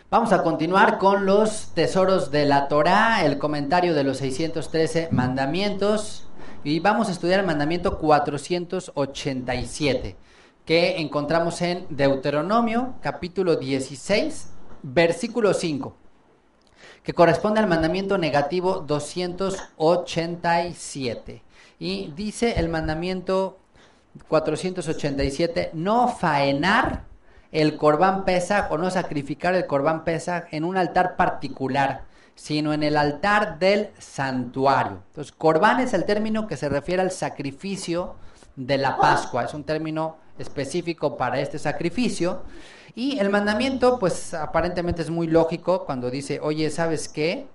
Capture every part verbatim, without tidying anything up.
Vamos a continuar con los tesoros de la Torá, el comentario de los seiscientos trece mandamientos, y vamos a estudiar el mandamiento cuatrocientos ochenta y siete, que encontramos en Deuteronomio, capítulo dieciséis, versículo cinco, que corresponde al mandamiento negativo doscientos ochenta y siete. Y dice el mandamiento cuatrocientos ochenta y siete, no faenar el corbán pesaj o no sacrificar el corbán pesaj en un altar particular, sino en el altar del santuario. Entonces, corbán es el término que se refiere al sacrificio de la Pascua, es un término específico para este sacrificio. Y el mandamiento, pues aparentemente es muy lógico cuando dice, oye, ¿sabes qué?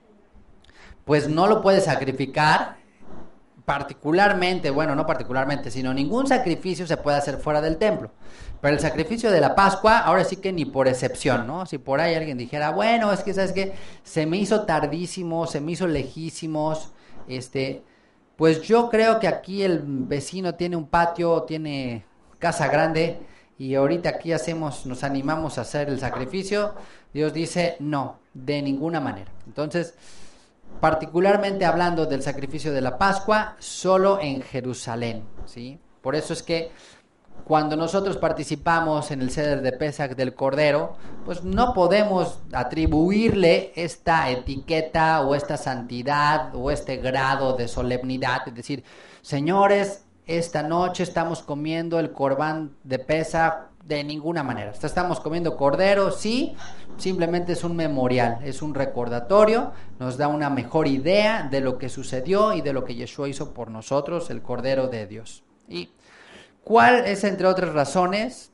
Pues no lo puedes sacrificar particularmente, bueno, no particularmente, sino ningún sacrificio se puede hacer fuera del templo. Pero el sacrificio de la Pascua, ahora sí que ni por excepción, ¿no? Si por ahí alguien dijera, bueno, es que, ¿sabes qué? Se me hizo tardísimo, se me hizo lejísimos, este, pues yo creo que aquí el vecino tiene un patio, tiene casa grande, y ahorita aquí hacemos, nos animamos a hacer el sacrificio. Dios dice, no, de ninguna manera. Entonces, particularmente hablando del sacrificio de la Pascua, solo en Jerusalén, ¿sí? Por eso es que cuando nosotros participamos en el Seder de Pesaj del Cordero, pues no podemos atribuirle esta etiqueta o esta santidad o este grado de solemnidad, es decir, señores, esta noche estamos comiendo el corbán de Pesaj. De ninguna manera. Estamos comiendo cordero, sí, simplemente es un memorial, es un recordatorio, nos da una mejor idea de lo que sucedió y de lo que Yeshua hizo por nosotros, el Cordero de Dios. ¿Y cuál es, entre otras razones,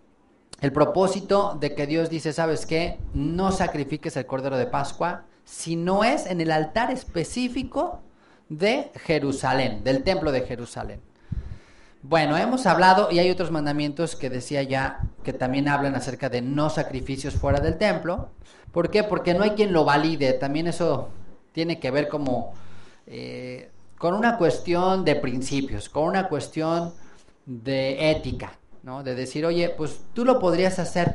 el propósito de que Dios dice, ¿sabes qué? No sacrifiques el Cordero de Pascua, si no es en el altar específico de Jerusalén, del Templo de Jerusalén. Bueno, hemos hablado y hay otros mandamientos que decía ya que también hablan acerca de no sacrificios fuera del templo. ¿Por qué? Porque no hay quien lo valide. También eso tiene que ver como eh, con una cuestión de principios, con una cuestión de ética, ¿no? De decir, oye, pues tú lo podrías hacer,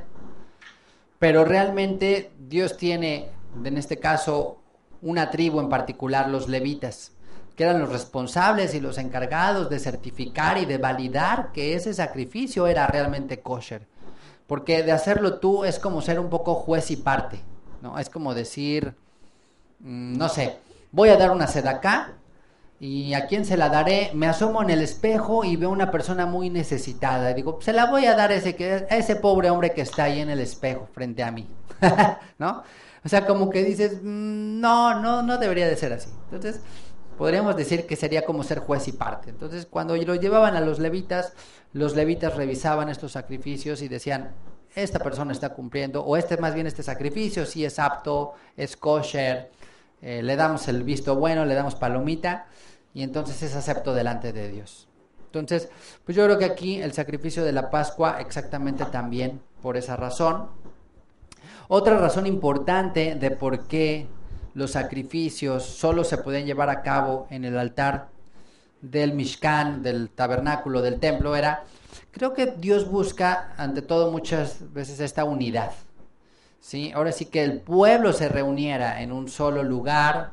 pero realmente Dios tiene, en este caso, una tribu en particular, los levitas, que eran los responsables y los encargados de certificar y de validar que ese sacrificio era realmente kosher. Porque de hacerlo tú es como ser un poco juez y parte, ¿no? Es como decir, mmm, no sé, voy a dar una sedacá y a quién se la daré, me asomo en el espejo y veo una persona muy necesitada. Y digo, se la voy a dar a ese, que, a ese pobre hombre que está ahí en el espejo frente a mí, ¿no? O sea, como que dices, mmm, no, no, no debería de ser así. Entonces, podríamos decir que sería como ser juez y parte. Entonces, cuando lo llevaban a los levitas, los levitas revisaban estos sacrificios y decían, esta persona está cumpliendo, o este más bien este sacrificio, sí es apto, es kosher, eh, le damos el visto bueno, le damos palomita, y entonces es acepto delante de Dios. Entonces, pues yo creo que aquí el sacrificio de la Pascua exactamente también por esa razón. Otra razón importante de por qué los sacrificios solo se pueden llevar a cabo en el altar del Mishkan, del tabernáculo, del templo, era, creo que Dios busca ante todo muchas veces esta unidad, ¿sí? Ahora sí que el pueblo se reuniera en un solo lugar,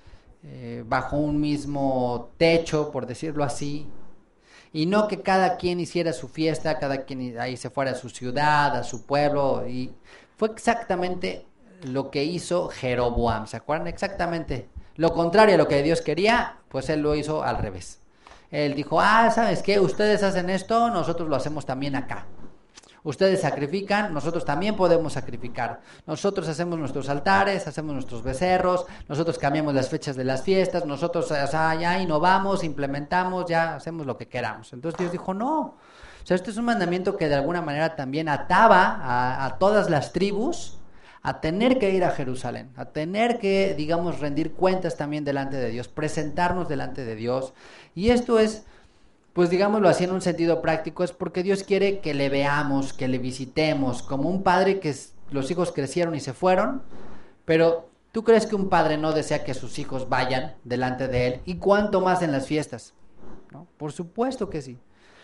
eh, bajo un mismo techo, por decirlo así, y no que cada quien hiciera su fiesta, cada quien ahí se fuera a su ciudad, a su pueblo, y fue exactamente lo que hizo Jeroboam, ¿se acuerdan? Exactamente lo contrario a lo que Dios quería, pues él lo hizo al revés. Él dijo, ah, ¿sabes qué? Ustedes hacen esto, nosotros lo hacemos también acá. Ustedes sacrifican, nosotros también podemos sacrificar. Nosotros hacemos nuestros altares, hacemos nuestros becerros, nosotros cambiamos las fechas de las fiestas, nosotros, o sea, ya innovamos, implementamos, ya hacemos lo que queramos. Entonces Dios dijo, no. O sea, este es un mandamiento que de alguna manera también ataba a, a todas las tribus a tener que ir a Jerusalén, a tener que, digamos, rendir cuentas también delante de Dios, presentarnos delante de Dios. Y esto es, pues digámoslo así en un sentido práctico, es porque Dios quiere que le veamos, que le visitemos, como un padre que los hijos crecieron y se fueron, pero ¿tú crees que un padre no desea que sus hijos vayan delante de él? ¿Y cuánto más en las fiestas? ¿No? Por supuesto que sí.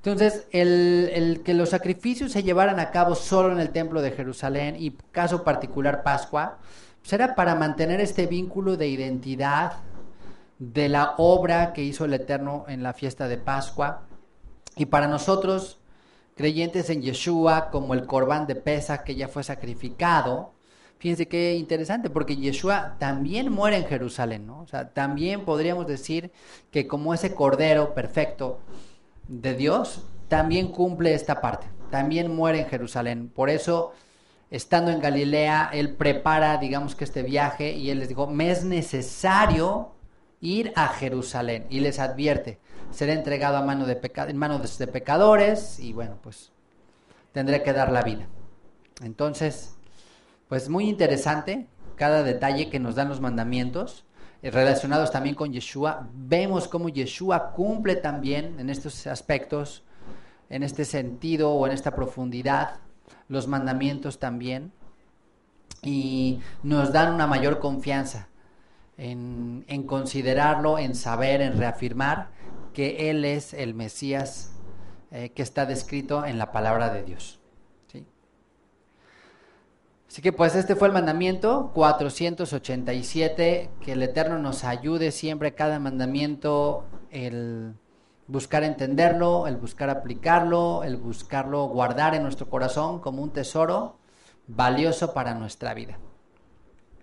Entonces, el, el que los sacrificios se llevaran a cabo solo en el templo de Jerusalén y caso particular Pascua, pues era para mantener este vínculo de identidad de la obra que hizo el Eterno en la fiesta de Pascua. Y para nosotros, creyentes en Yeshua, como el Corbán de Pesach que ya fue sacrificado, fíjense qué interesante, porque Yeshua también muere en Jerusalén, ¿no? O sea, también podríamos decir que como ese Cordero perfecto de Dios, también cumple esta parte, también muere en Jerusalén. Por eso, estando en Galilea, él prepara, digamos que este viaje, y él les dijo, me es necesario ir a Jerusalén, y les advierte, será entregado a mano de peca- en manos de pecadores, y bueno, pues tendré que dar la vida. Entonces, pues muy interesante cada detalle que nos dan los mandamientos, eh, relacionados también con Yeshua. Vemos cómo Yeshua cumple también en estos aspectos, en este sentido o en esta profundidad, los mandamientos también, y nos dan una mayor confianza en, en considerarlo, en saber, en reafirmar que Él es el Mesías eh, que está descrito en la palabra de Dios. ¿Sí? Así que pues este fue el mandamiento cuatrocientos ochenta y siete, que el Eterno nos ayude siempre cada mandamiento, el buscar entenderlo, el buscar aplicarlo, el buscarlo guardar en nuestro corazón como un tesoro valioso para nuestra vida.